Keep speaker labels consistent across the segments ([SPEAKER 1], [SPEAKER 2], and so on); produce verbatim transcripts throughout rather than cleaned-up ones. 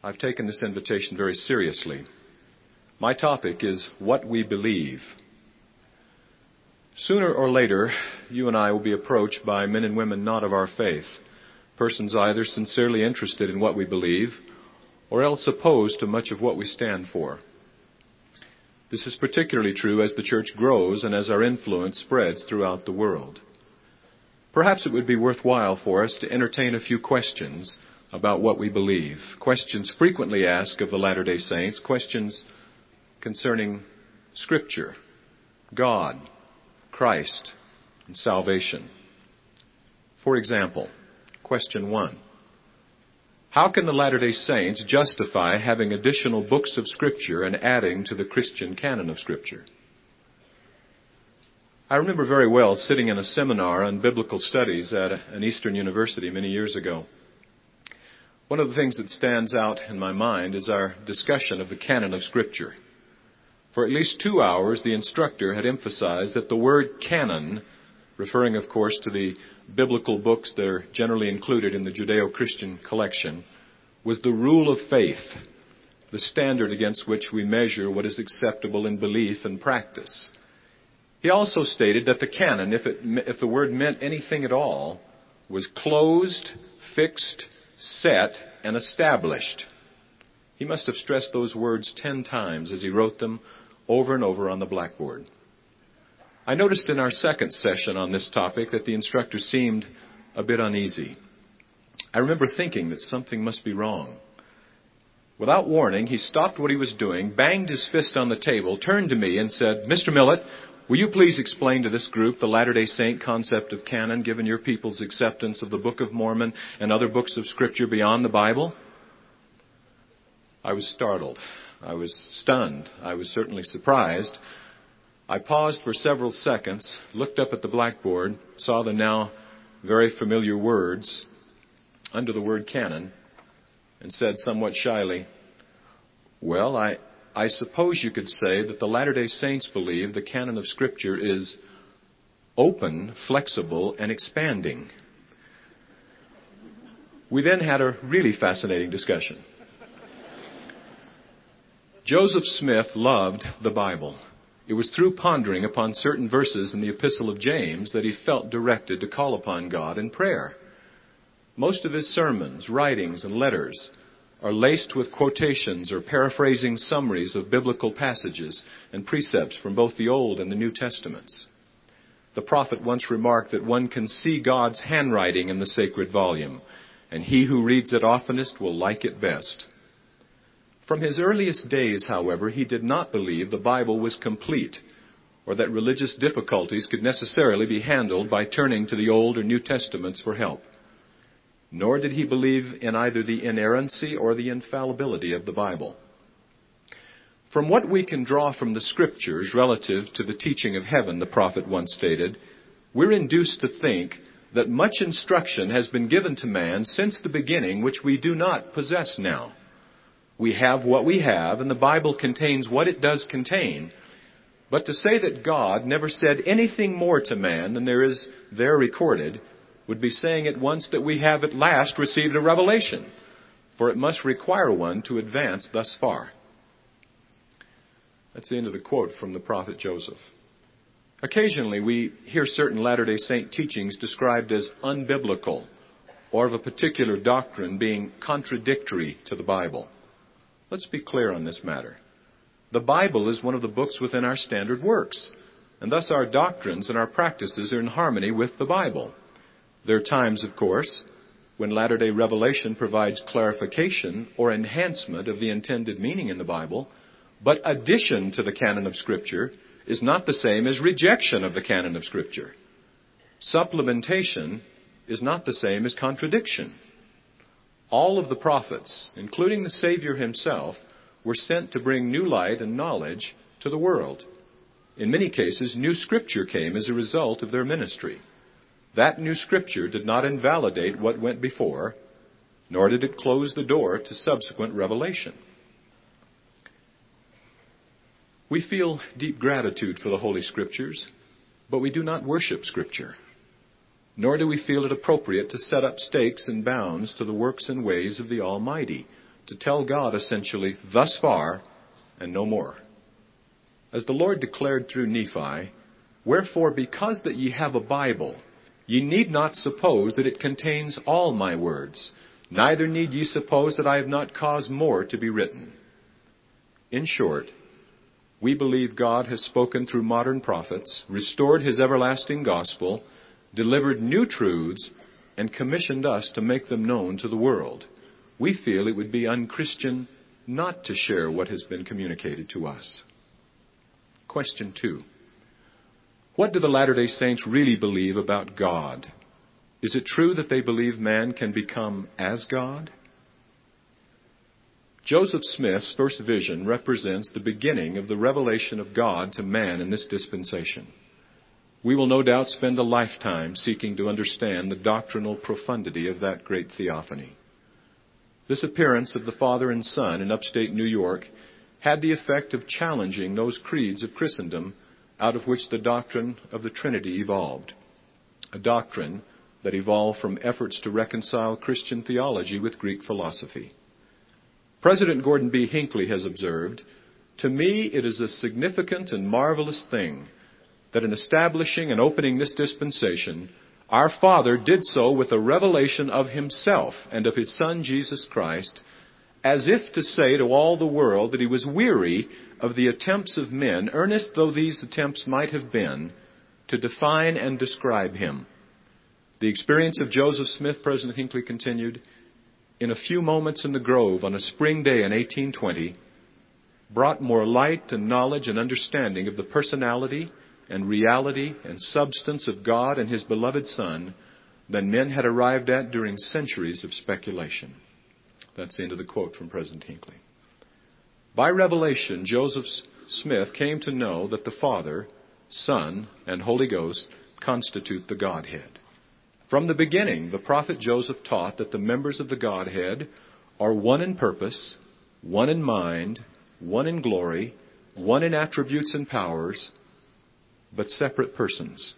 [SPEAKER 1] I've taken this invitation very seriously. My topic is what we believe. Sooner or later, you and I will be approached by men and women not of our faith, persons either sincerely interested in what we believe or else opposed to much of what we stand for. This is particularly true as the church grows and as our influence spreads throughout the world. Perhaps it would be worthwhile for us to entertain a few questions about what we believe. Questions frequently asked of the Latter-day Saints, questions concerning Scripture, God, Christ, and salvation. For example, question one. How can the Latter-day Saints justify having additional books of Scripture and adding to the Christian canon of Scripture? I remember very well sitting in a seminar on biblical studies at an Eastern university many years ago. One of the things that stands out in my mind is our discussion of the canon of Scripture. For at least two hours, the instructor had emphasized that the word canon, referring, of course, to the biblical books that are generally included in the Judeo-Christian collection, was the rule of faith, the standard against which we measure what is acceptable in belief and practice. He also stated that the canon, if, it, if the word meant anything at all, was closed, fixed, set, and established. He must have stressed those words ten times as he wrote them over and over on the blackboard. I noticed in our second session on this topic that the instructor seemed a bit uneasy. I remember thinking that something must be wrong. Without warning, he stopped what he was doing, banged his fist on the table, turned to me and said, "Mister Millett, will you please explain to this group the Latter-day Saint concept of canon, given your people's acceptance of the Book of Mormon and other books of Scripture beyond the Bible?" I was startled. I was stunned. I was certainly surprised. I paused for several seconds, looked up at the blackboard, saw the now very familiar words under the word canon, and said somewhat shyly, "Well, I, I suppose you could say that the Latter-day Saints believe the canon of Scripture is open, flexible, and expanding." We then had a really fascinating discussion. Joseph Smith loved the Bible. It was through pondering upon certain verses in the Epistle of James that he felt directed to call upon God in prayer. Most of his sermons, writings, and letters are laced with quotations or paraphrasing summaries of biblical passages and precepts from both the Old and the New Testaments. The prophet once remarked that one can see God's handwriting in the sacred volume, and he who reads it oftenest will like it best. From his earliest days, however, he did not believe the Bible was complete or that religious difficulties could necessarily be handled by turning to the Old or New Testaments for help. Nor did he believe in either the inerrancy or the infallibility of the Bible. From what we can draw from the Scriptures relative to the teaching of heaven, the prophet once stated, we're induced to think that much instruction has been given to man since the beginning which we do not possess now. We have what we have, and the Bible contains what it does contain. But to say that God never said anything more to man than there is there recorded would be saying at once that we have at last received a revelation, for it must require one to advance thus far. That's the end of the quote from the prophet Joseph. Occasionally we hear certain Latter-day Saint teachings described as unbiblical, or of a particular doctrine being contradictory to the Bible. Let's be clear on this matter. The Bible is one of the books within our standard works, and thus our doctrines and our practices are in harmony with the Bible. There are times, of course, when latter-day revelation provides clarification or enhancement of the intended meaning in the Bible, but addition to the canon of Scripture is not the same as rejection of the canon of Scripture. Supplementation is not the same as contradiction. All of the prophets, including the Savior himself, were sent to bring new light and knowledge to the world. In many cases, new Scripture came as a result of their ministry. That new Scripture did not invalidate what went before, nor did it close the door to subsequent revelation. We feel deep gratitude for the Holy Scriptures, but we do not worship Scripture. Nor do we feel it appropriate to set up stakes and bounds to the works and ways of the Almighty, to tell God essentially, thus far and no more. As the Lord declared through Nephi, wherefore, because that ye have a Bible, ye need not suppose that it contains all my words, neither need ye suppose that I have not caused more to be written. In short, we believe God has spoken through modern prophets, restored his everlasting gospel, delivered new truths, and commissioned us to make them known to the world. We feel it would be unchristian not to share what has been communicated to us. Question two. What do the Latter-day Saints really believe about God? Is it true that they believe man can become as God? Joseph Smith's first vision represents the beginning of the revelation of God to man in this dispensation. We will no doubt spend a lifetime seeking to understand the doctrinal profundity of that great theophany. This appearance of the Father and Son in upstate New York had the effect of challenging those creeds of Christendom out of which the doctrine of the Trinity evolved, a doctrine that evolved from efforts to reconcile Christian theology with Greek philosophy. President Gordon B. Hinckley has observed, "To me it is a significant and marvelous thing that in establishing and opening this dispensation, our Father did so with a revelation of himself and of his Son Jesus Christ, as if to say to all the world that he was weary of the attempts of men, earnest though these attempts might have been, to define and describe him." The experience of Joseph Smith, President Hinckley continued, in a few moments in the Grove on a spring day in eighteen twenty, brought more light and knowledge and understanding of the personality and reality and substance of God and his beloved Son than men had arrived at during centuries of speculation. That's the end of the quote from President Hinckley. By revelation, Joseph Smith came to know that the Father, Son, and Holy Ghost constitute the Godhead. From the beginning, the prophet Joseph taught that the members of the Godhead are one in purpose, one in mind, one in glory, one in attributes and powers, but separate persons.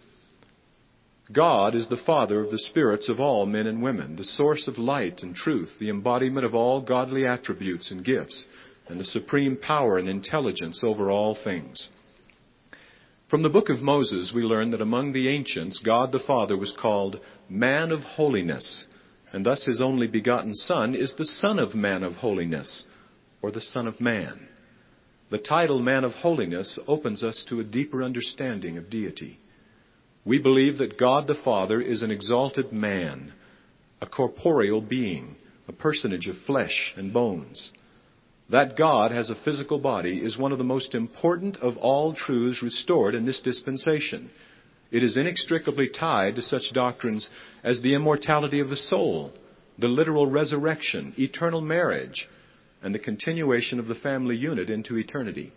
[SPEAKER 1] God is the Father of the spirits of all men and women, the source of light and truth, the embodiment of all godly attributes and gifts, and the supreme power and intelligence over all things. From the book of Moses, we learn that among the ancients, God the Father was called Man of Holiness, and thus his only begotten Son is the Son of Man of Holiness, or the Son of Man. The title Man of Holiness opens us to a deeper understanding of deity. We believe that God the Father is an exalted man, a corporeal being, a personage of flesh and bones. That God has a physical body is one of the most important of all truths restored in this dispensation. It is inextricably tied to such doctrines as the immortality of the soul, the literal resurrection, eternal marriage, and the continuation of the family unit into eternity.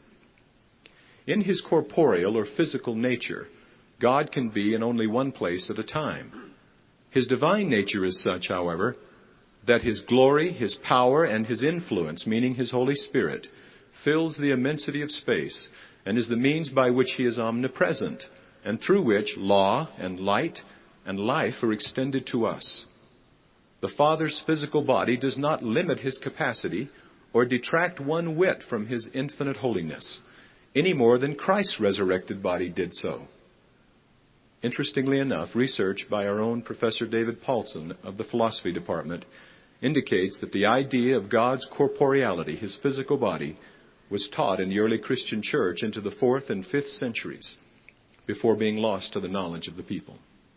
[SPEAKER 1] In his corporeal or physical nature, God can be in only one place at a time. His divine nature is such, however, that his glory, his power, and his influence, meaning his Holy Spirit, fills the immensity of space and is the means by which he is omnipresent and through which law and light and life are extended to us. The Father's physical body does not limit his capacity or detract one whit from his infinite holiness, any more than Christ's resurrected body did so. Interestingly enough, research by our own Professor David Paulson of the Philosophy Department indicates that the idea of God's corporeality, his physical body, was taught in the early Christian church into the fourth and fifth centuries before being lost to the knowledge of the people.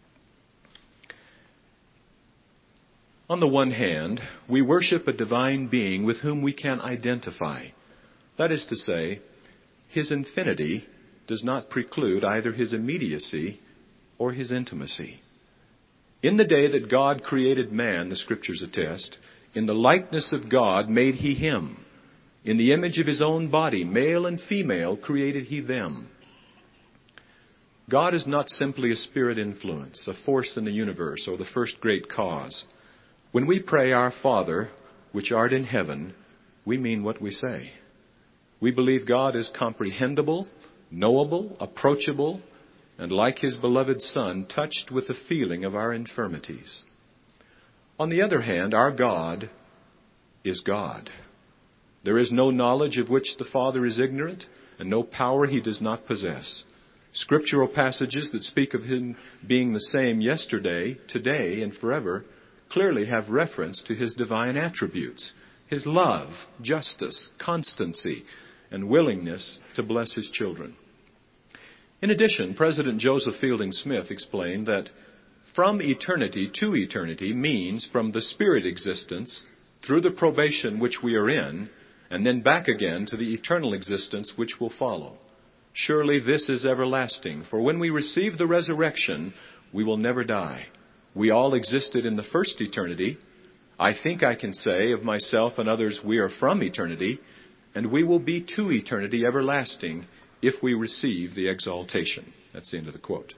[SPEAKER 1] On the one hand, we worship a divine being with whom we can identify. That is to say, his infinity does not preclude either his immediacy or his intimacy. In the day that God created man, the Scriptures attest, in the likeness of God made he him. In the image of his own body, male and female, created he them. God is not simply a spirit influence, a force in the universe, or the first great cause. When we pray, Our Father, which art in heaven, we mean what we say. We believe God is comprehensible, knowable, approachable, and like his beloved Son, touched with the feeling of our infirmities. On the other hand, our God is God. There is no knowledge of which the Father is ignorant, and no power He does not possess. Scriptural passages that speak of Him being the same yesterday, today, and forever clearly have reference to His divine attributes, His love, justice, constancy, and willingness to bless His children. In addition, President Joseph Fielding Smith explained that from eternity to eternity means from the spirit existence through the probation which we are in, and then back again to the eternal existence which will follow. Surely this is everlasting, for when we receive the resurrection, we will never die. We all existed in the first eternity. I think I can say of myself and others, we are from eternity, and we will be to eternity everlasting if we receive the exaltation. That's the end of the quote.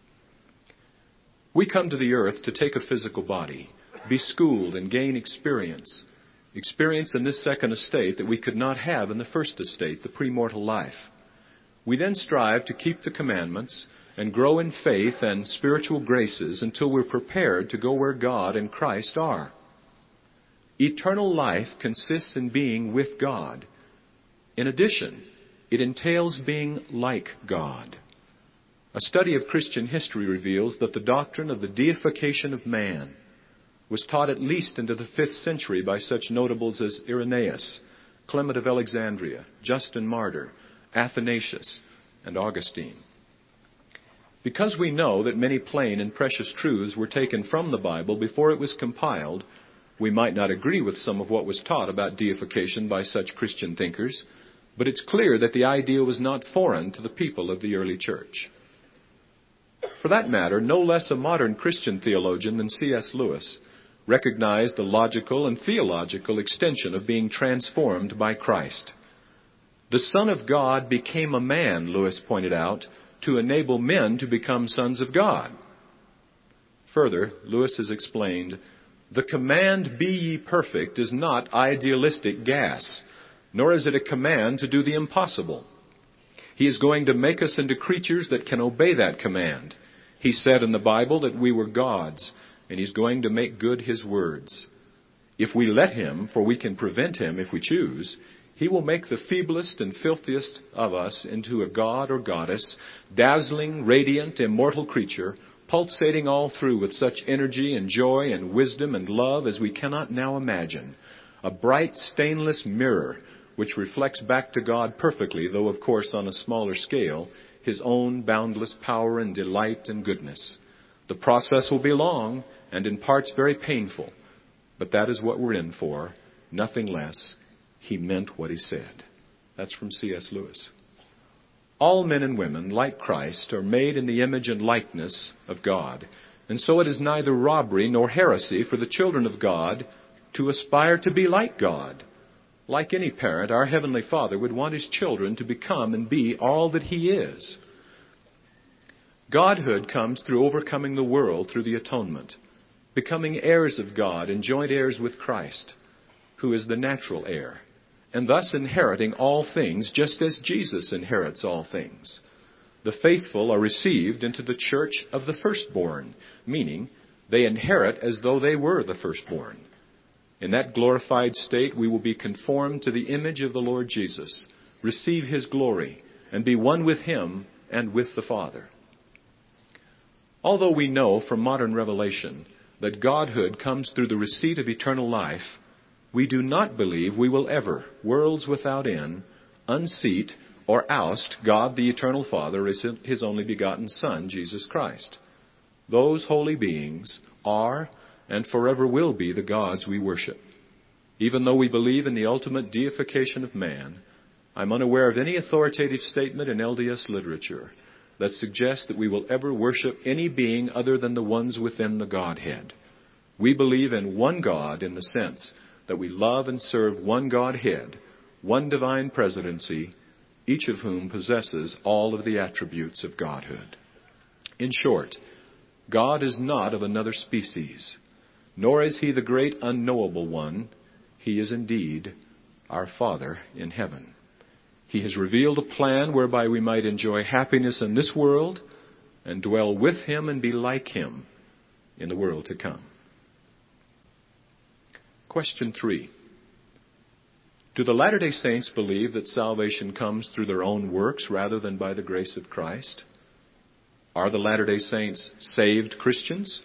[SPEAKER 1] We come to the earth to take a physical body, be schooled and gain experience. Experience in this second estate that we could not have in the first estate, the premortal life. We then strive to keep the commandments and grow in faith and spiritual graces until we're prepared to go where God and Christ are. Eternal life consists in being with God. In addition, it entails being like God. A study of Christian history reveals that the doctrine of the deification of man was taught at least into the fifth century by such notables as Irenaeus, Clement of Alexandria, Justin Martyr, Athanasius, and Augustine. Because we know that many plain and precious truths were taken from the Bible before it was compiled, we might not agree with some of what was taught about deification by such Christian thinkers, but it's clear that the idea was not foreign to the people of the early church. For that matter, no less a modern Christian theologian than C S Lewis recognized the logical and theological extension of being transformed by Christ. The Son of God became a man, Lewis pointed out, to enable men to become sons of God. Further, Lewis has explained, the command, be ye perfect, is not idealistic gas, nor is it a command to do the impossible. He is going to make us into creatures that can obey that command. He said in the Bible that we were gods, and He's going to make good His words. If we let Him, for we can prevent Him if we choose, He will make the feeblest and filthiest of us into a god or goddess, dazzling, radiant, immortal creature, pulsating all through with such energy and joy and wisdom and love as we cannot now imagine. A bright, stainless mirror which reflects back to God perfectly, though of course on a smaller scale, His own boundless power and delight and goodness. The process will be long and in parts very painful, but that is what we're in for, nothing less. He meant what He said. That's from C S Lewis. All men and women, like Christ, are made in the image and likeness of God, and so it is neither robbery nor heresy for the children of God to aspire to be like God. Like any parent, our Heavenly Father would want His children to become and be all that He is. Godhood comes through overcoming the world through the atonement, becoming heirs of God and joint heirs with Christ, who is the natural heir, and thus inheriting all things just as Jesus inherits all things. The faithful are received into the church of the firstborn, meaning they inherit as though they were the firstborn. In that glorified state, we will be conformed to the image of the Lord Jesus, receive His glory, and be one with Him and with the Father. Although we know from modern revelation that Godhood comes through the receipt of eternal life, we do not believe we will ever, worlds without end, unseat or oust God the Eternal Father as His only begotten Son, Jesus Christ. Those holy beings are and forever will be the gods we worship. Even though we believe in the ultimate deification of man, I'm unaware of any authoritative statement in L D S literature that suggests that we will ever worship any being other than the ones within the Godhead. We believe in one God in the sense that we love and serve one Godhead, one divine presidency, each of whom possesses all of the attributes of Godhood. In short, God is not of another species, nor is He the great unknowable one. He is indeed our Father in heaven. He has revealed a plan whereby we might enjoy happiness in this world and dwell with Him and be like Him in the world to come. Question three. Do the Latter-day Saints believe that salvation comes through their own works rather than by the grace of Christ? Are the Latter-day Saints saved Christians?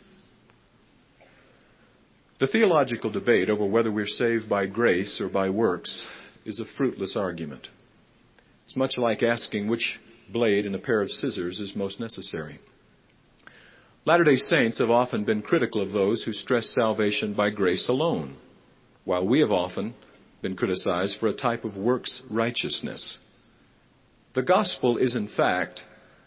[SPEAKER 1] The theological debate over whether we're saved by grace or by works is a fruitless argument. It's much like asking which blade in a pair of scissors is most necessary. Latter-day Saints have often been critical of those who stress salvation by grace alone, while we have often been criticized for a type of works righteousness. The gospel is, in fact,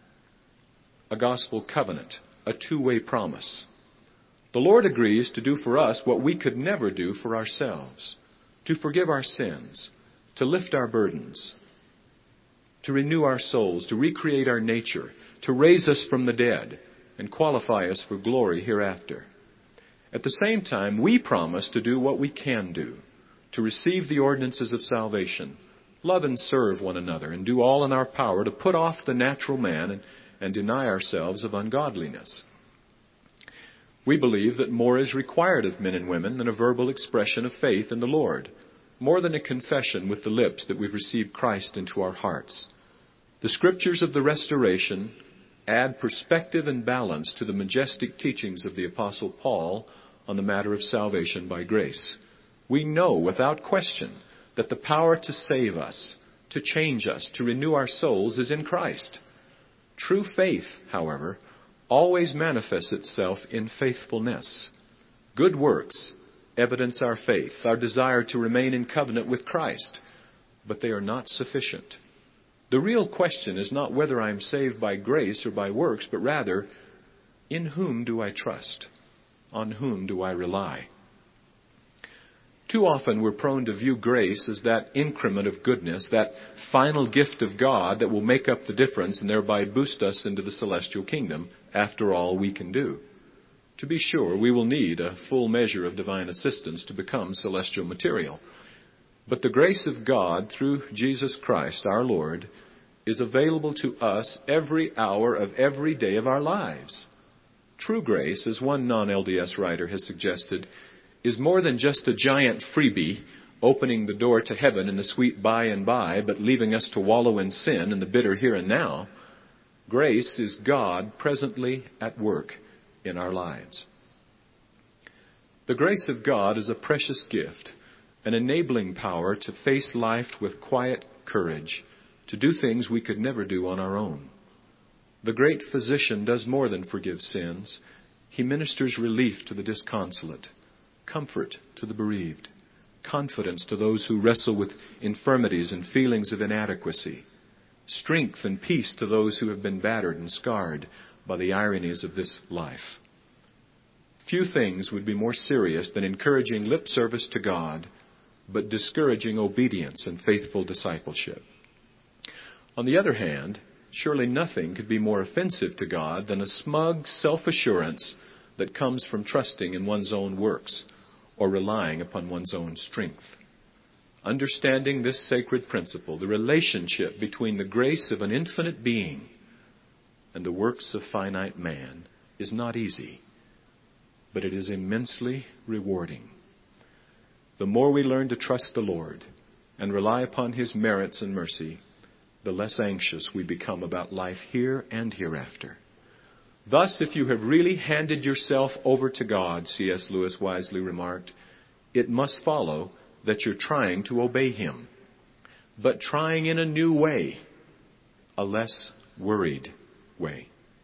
[SPEAKER 1] a gospel covenant, a two-way promise. The Lord agrees to do for us what we could never do for ourselves, to forgive our sins, to lift our burdens, to renew our souls, to recreate our nature, to raise us from the dead, and qualify us for glory hereafter. At the same time, we promise to do what we can do, to receive the ordinances of salvation, love and serve one another, and do all in our power to put off the natural man and, and deny ourselves of ungodliness. We believe that more is required of men and women than a verbal expression of faith in the Lord, more than a confession with the lips that we've received Christ into our hearts. The scriptures of the Restoration add perspective and balance to the majestic teachings of the Apostle Paul on the matter of salvation by grace. We know without question that the power to save us, to change us, to renew our souls is in Christ. True faith, however, always manifests itself in faithfulness. Good works evidence our faith, our desire to remain in covenant with Christ, but they are not sufficient. The real question is not whether I am saved by grace or by works, but rather, in whom do I trust? On whom do I rely? Too often we're prone to view grace as that increment of goodness, that final gift of God that will make up the difference and thereby boost us into the celestial kingdom, after all we can do. To be sure, we will need a full measure of divine assistance to become celestial material. But the grace of God through Jesus Christ our Lord is available to us every hour of every day of our lives. True grace, as one non-L D S writer has suggested, is more than just a giant freebie opening the door to heaven in the sweet by and by, but leaving us to wallow in sin in the bitter here and now. Grace is God presently at work in our lives. The grace of God is a precious gift, an enabling power to face life with quiet courage, to do things we could never do on our own. The great physician does more than forgive sins. He ministers relief to the disconsolate, comfort to the bereaved, confidence to those who wrestle with infirmities and feelings of inadequacy, strength and peace to those who have been battered and scarred by the ironies of this life. Few things would be more serious than encouraging lip service to God, but discouraging obedience and faithful discipleship. On the other hand, surely nothing could be more offensive to God than a smug self-assurance that comes from trusting in one's own works or relying upon one's own strength. Understanding this sacred principle, the relationship between the grace of an infinite being and the works of finite man, is not easy, but it is immensely rewarding. The more we learn to trust the Lord and rely upon His merits and mercy, the less anxious we become about life here and hereafter. Thus, if you have really handed yourself over to God, C S Lewis wisely remarked, it must follow that you're trying to obey Him, but trying in a new way, a less worried way.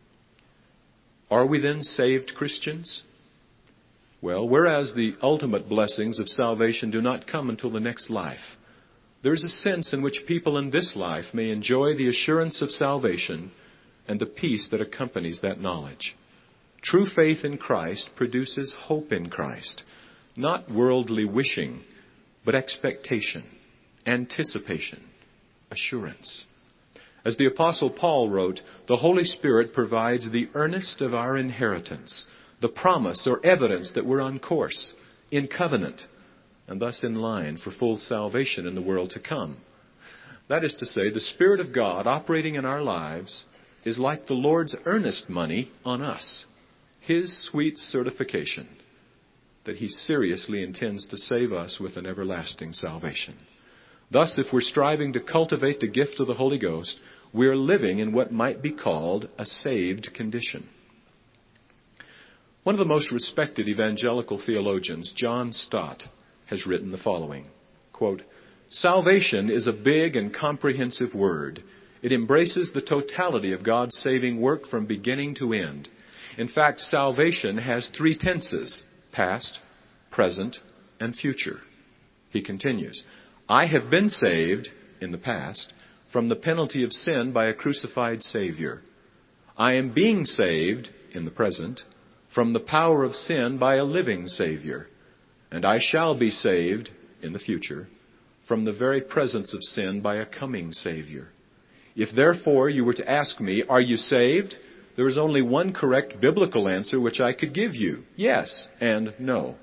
[SPEAKER 1] Are we then saved Christians? Well, whereas the ultimate blessings of salvation do not come until the next life, there is a sense in which people in this life may enjoy the assurance of salvation and the peace that accompanies that knowledge. True faith in Christ produces hope in Christ, not worldly wishing, but expectation, anticipation, assurance. As the Apostle Paul wrote, the Holy Spirit provides the earnest of our inheritance, the promise or evidence that we're on course, in covenant, and thus in line for full salvation in the world to come. That is to say, the Spirit of God operating in our lives is like the Lord's earnest money on us, His sweet certification that He seriously intends to save us with an everlasting salvation. Thus, if we're striving to cultivate the gift of the Holy Ghost, we're living in what might be called a saved condition. One of the most respected evangelical theologians, John Stott, has written the following, quote, "Salvation is a big and comprehensive word. It embraces the totality of God's saving work from beginning to end. In fact, salvation has three tenses, past, present, and future." He continues, "I have been saved, in the past, from the penalty of sin by a crucified Savior. I am being saved, in the present, from the power of sin by a living Savior. And I shall be saved, in the future, from the very presence of sin by a coming Savior. If therefore you were to ask me, are you saved? There is only one correct biblical answer which I could give you. Yes and no.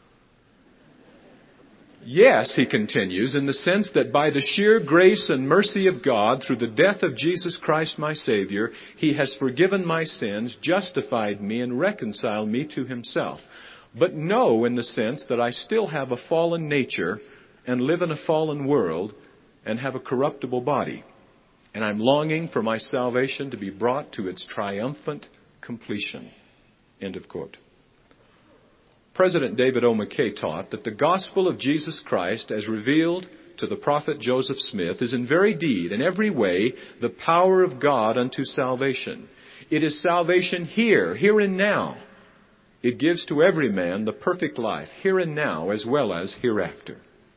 [SPEAKER 1] Yes," he continues, "in the sense that by the sheer grace and mercy of God, through the death of Jesus Christ my Savior, He has forgiven my sins, justified me, and reconciled me to Himself. But no, in the sense that I still have a fallen nature and live in a fallen world and have a corruptible body. And I'm longing for my salvation to be brought to its triumphant completion." End of quote. President David O. McKay taught that the gospel of Jesus Christ, as revealed to the prophet Joseph Smith, is in very deed, in every way, the power of God unto salvation. It is salvation here, here and now. It gives to every man the perfect life, here and now, as well as hereafter.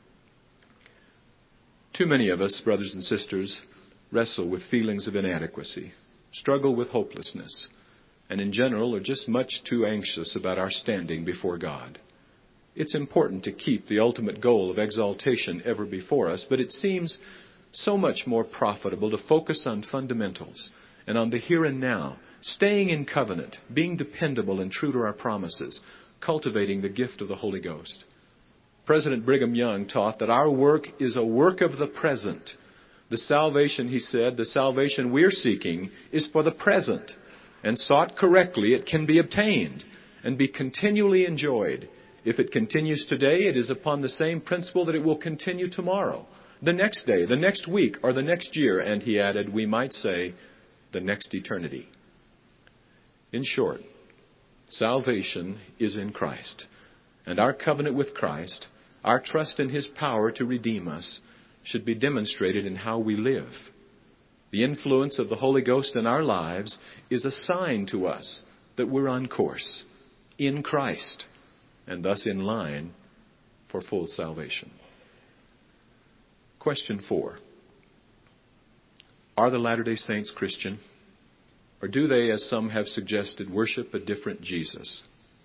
[SPEAKER 1] Too many of us, brothers and sisters, wrestle with feelings of inadequacy, struggle with hopelessness, and in general are just much too anxious about our standing before God. It's important to keep the ultimate goal of exaltation ever before us, but it seems so much more profitable to focus on fundamentals and on the here and now, staying in covenant, being dependable and true to our promises, cultivating the gift of the Holy Ghost. President Brigham Young taught that our work is a work of the present. The salvation, he said, the salvation we're seeking is for the present. And sought correctly, it can be obtained and be continually enjoyed. If it continues today, it is upon the same principle that it will continue tomorrow, the next day, the next week, or the next year, and he added, we might say, the next eternity. In short, salvation is in Christ, and our covenant with Christ, our trust in His power to redeem us, should be demonstrated in how we live. The influence of the Holy Ghost in our lives is a sign to us that we're on course, in Christ, and thus in line for full salvation. Question four. Are the Latter-day Saints Christian? Or do they, as some have suggested, worship a different Jesus?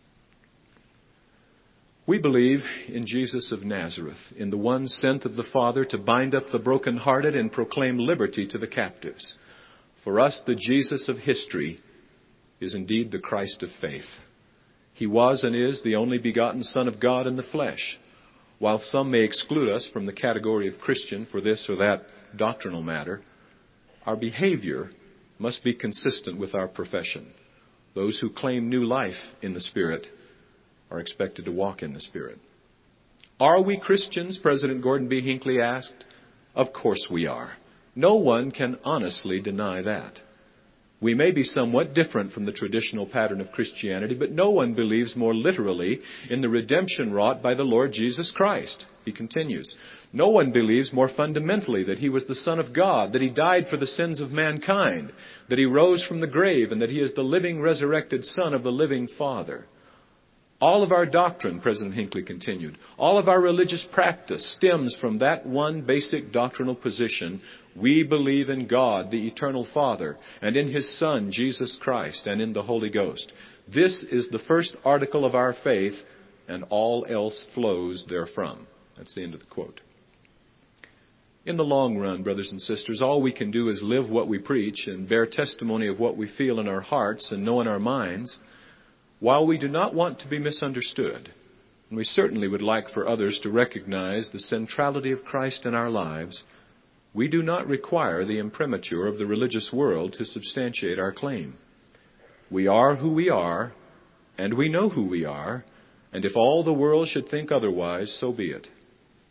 [SPEAKER 1] We believe in Jesus of Nazareth, in the one sent of the Father to bind up the brokenhearted and proclaim liberty to the captives. For us, the Jesus of history is indeed the Christ of faith. He was and is the only begotten Son of God in the flesh. While some may exclude us from the category of Christian for this or that doctrinal matter, our behavior must be consistent with our profession. Those who claim new life in the Spirit are expected to walk in the Spirit. Are we Christians? President Gordon B. Hinckley asked. Of course we are. No one can honestly deny that. We may be somewhat different from the traditional pattern of Christianity, but no one believes more literally in the redemption wrought by the Lord Jesus Christ. He continues, no one believes more fundamentally that He was the Son of God, that He died for the sins of mankind, that He rose from the grave, and that He is the living, resurrected Son of the living Father. All of our doctrine, President Hinckley continued, all of our religious practice stems from that one basic doctrinal position. We believe in God, the Eternal Father, and in His Son, Jesus Christ, and in the Holy Ghost. This is the first article of our faith, and all else flows therefrom. That's the end of the quote. In the long run, brothers and sisters, all we can do is live what we preach and bear testimony of what we feel in our hearts and know in our minds. While we do not want to be misunderstood, and we certainly would like for others to recognize the centrality of Christ in our lives, we do not require the imprimatur of the religious world to substantiate our claim. We are who we are, and we know who we are, and if all the world should think otherwise, so be it.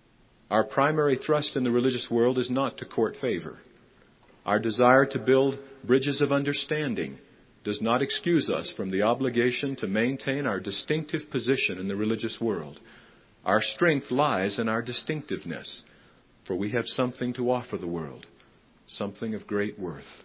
[SPEAKER 1] Our primary thrust in the religious world is not to court favor. Our desire to build bridges of understanding does not excuse us from the obligation to maintain our distinctive position in the religious world. Our strength lies in our distinctiveness, for we have something to offer the world, something of great worth.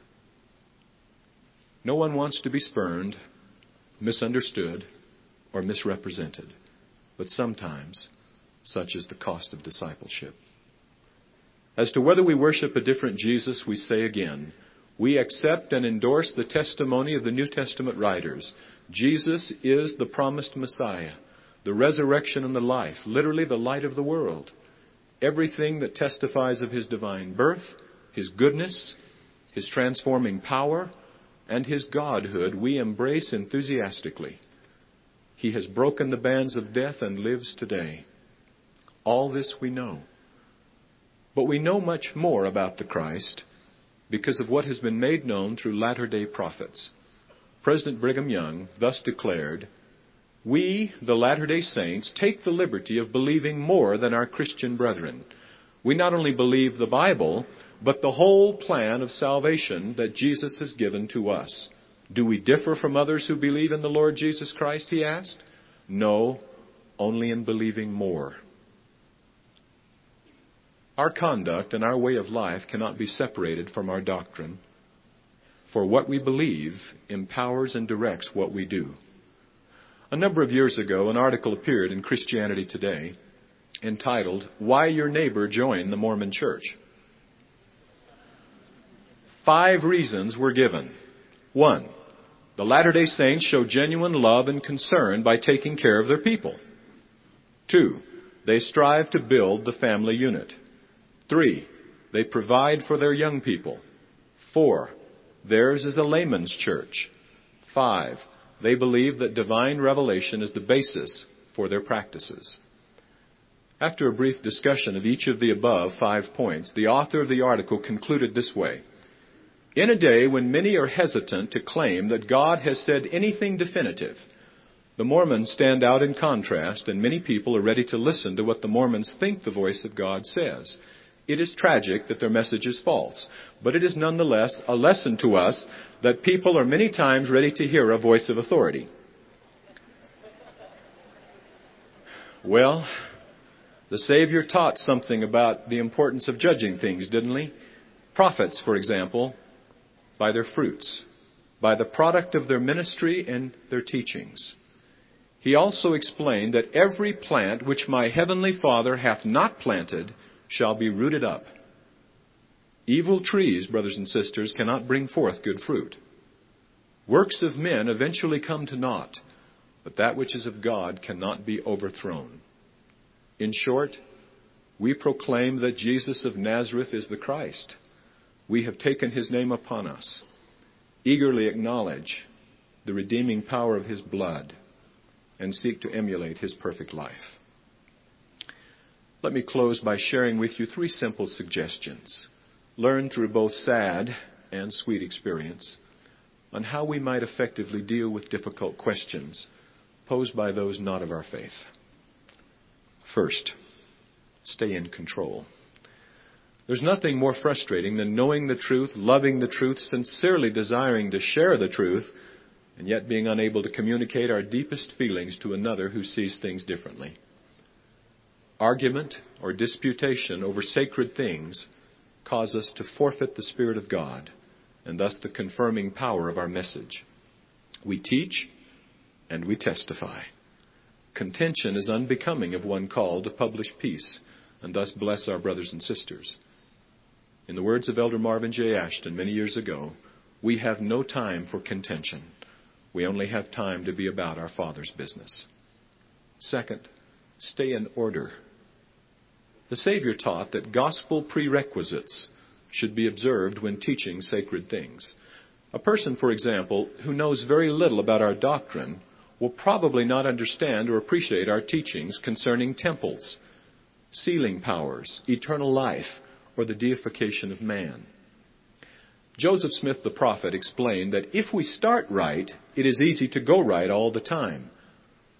[SPEAKER 1] No one wants to be spurned, misunderstood, or misrepresented, but sometimes such is the cost of discipleship. As to whether we worship a different Jesus, we say again, we accept and endorse the testimony of the New Testament writers. Jesus is the promised Messiah, the resurrection and the life, literally the light of the world. Everything that testifies of His divine birth, His goodness, His transforming power, and His godhood we embrace enthusiastically. He has broken the bands of death and lives today. All this we know. But we know much more about the Christ because of what has been made known through latter-day prophets. President Brigham Young thus declared, "We, the Latter-day Saints, take the liberty of believing more than our Christian brethren. We not only believe the Bible, but the whole plan of salvation that Jesus has given to us. Do we differ from others who believe in the Lord Jesus Christ?" he asked. "No, only in believing more." Our conduct and our way of life cannot be separated from our doctrine, for what we believe empowers and directs what we do. A number of years ago, an article appeared in Christianity Today entitled, "Why Your Neighbor Joined the Mormon Church." Five reasons were given. One, the Latter-day Saints show genuine love and concern by taking care of their people. Two, they strive to build the family unit. Three, they provide for their young people. Four, theirs is a layman's church. Five, they believe that divine revelation is the basis for their practices. After a brief discussion of each of the above five points, the author of the article concluded this way: in a day when many are hesitant to claim that God has said anything definitive, the Mormons stand out in contrast, and many people are ready to listen to what the Mormons think the voice of God says. It is tragic that their message is false, but it is nonetheless a lesson to us that people are many times ready to hear a voice of authority. Well, the Savior taught something about the importance of judging things, didn't he? Prophets, for example, by their fruits, by the product of their ministry and their teachings. He also explained that every plant which my heavenly Father hath not planted shall be rooted up. Evil trees, brothers and sisters, cannot bring forth good fruit. Works of men eventually come to naught, but that which is of God cannot be overthrown. In short, we proclaim that Jesus of Nazareth is the Christ. We have taken His name upon us, eagerly acknowledge the redeeming power of His blood, and seek to emulate His perfect life. Let me close by sharing with you three simple suggestions, learned through both sad and sweet experience, on how we might effectively deal with difficult questions posed by those not of our faith. First, stay in control. There's nothing more frustrating than knowing the truth, loving the truth, sincerely desiring to share the truth, and yet being unable to communicate our deepest feelings to another who sees things differently. Argument or disputation over sacred things cause us to forfeit the Spirit of God and thus the confirming power of our message. We teach and we testify. Contention is unbecoming of one called to publish peace and thus bless our brothers and sisters. In the words of Elder Marvin J. Ashton many years ago, we have no time for contention. We only have time to be about our Father's business. Second, stay in order. The Savior taught that gospel prerequisites should be observed when teaching sacred things. A person, for example, who knows very little about our doctrine will probably not understand or appreciate our teachings concerning temples, sealing powers, eternal life, or the deification of man. Joseph Smith the prophet explained that if we start right, it is easy to go right all the time.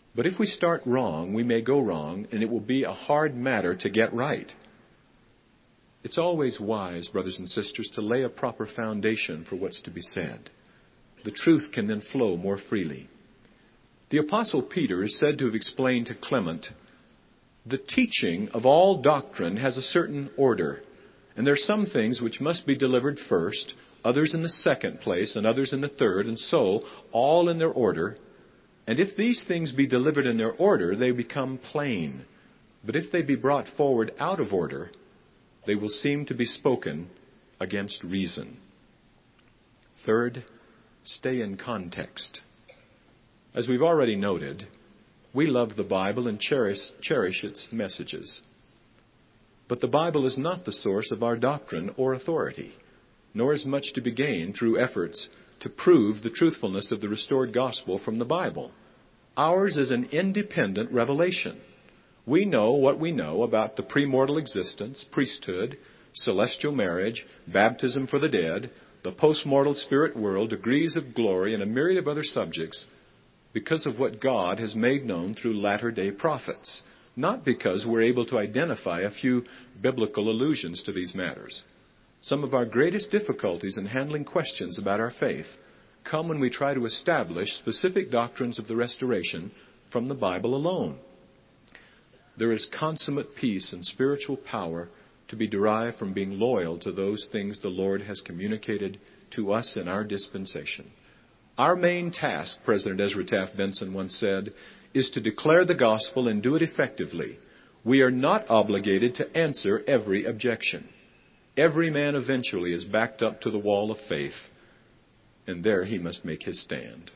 [SPEAKER 1] But if we start wrong, we may go wrong, and it will be a hard matter to get right. It's always wise, brothers and sisters, to lay a proper foundation for what's to be said. The truth can then flow more freely. The Apostle Peter is said to have explained to Clement, the teaching of all doctrine has a certain order, and there are some things which must be delivered first, others in the second place, and others in the third, and so, all in their order. And if these things be delivered in their order, they become plain. But if they be brought forward out of order, they will seem to be spoken against reason. Third, stay in context. As we've already noted, we love the Bible and cherish, cherish its messages. But the Bible is not the source of our doctrine or authority, nor is much to be gained through efforts to prove the truthfulness of the restored gospel from the Bible. Ours is an independent revelation. We know what we know about the premortal existence, priesthood, celestial marriage, baptism for the dead, the postmortal spirit world, degrees of glory, and a myriad of other subjects because of what God has made known through latter-day prophets, not because we're able to identify a few biblical allusions to these matters. Some of our greatest difficulties in handling questions about our faith come when we try to establish specific doctrines of the restoration from the Bible alone. There is consummate peace and spiritual power to be derived from being loyal to those things the Lord has communicated to us in our dispensation. Our main task, President Ezra Taft Benson once said, is to declare the gospel and do it effectively. We are not obligated to answer every objection. Every man eventually is backed up to the wall of faith, and there he must make his stand.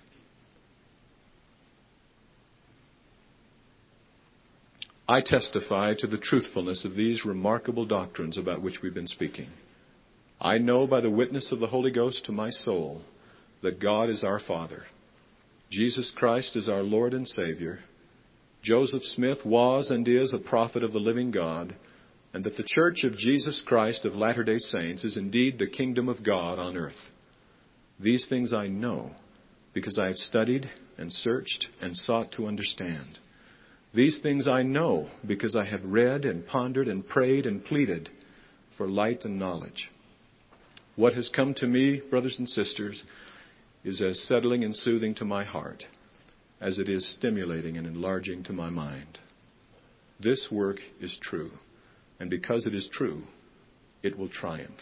[SPEAKER 1] I testify to the truthfulness of these remarkable doctrines about which we've been speaking. I know by the witness of the Holy Ghost to my soul that God is our Father. Jesus Christ is our Lord and Savior. Joseph Smith was and is a prophet of the living God, and that the Church of Jesus Christ of Latter-day Saints is indeed the kingdom of God on earth. These things I know because I have studied and searched and sought to understand. These things I know because I have read and pondered and prayed and pleaded for light and knowledge. What has come to me, brothers and sisters, is as settling and soothing to my heart as it is stimulating and enlarging to my mind. This work is true, and because it is true, it will triumph.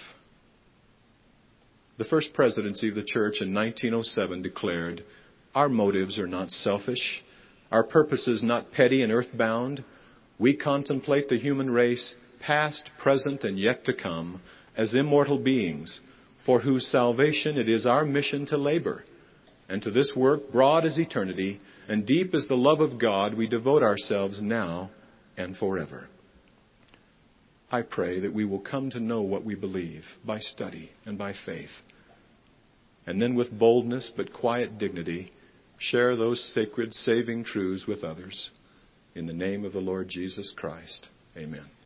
[SPEAKER 1] The first presidency of the church in nineteen oh seven declared, "Our motives are not selfish, our purposes not petty and earthbound. We contemplate the human race, past, present, and yet to come, as immortal beings, for whose salvation it is our mission to labor. And to this work, broad as eternity and deep as the love of God, we devote ourselves now and forever." I pray that we will come to know what we believe by study and by faith, and then with boldness but quiet dignity, share those sacred saving truths with others. In the name of the Lord Jesus Christ, amen.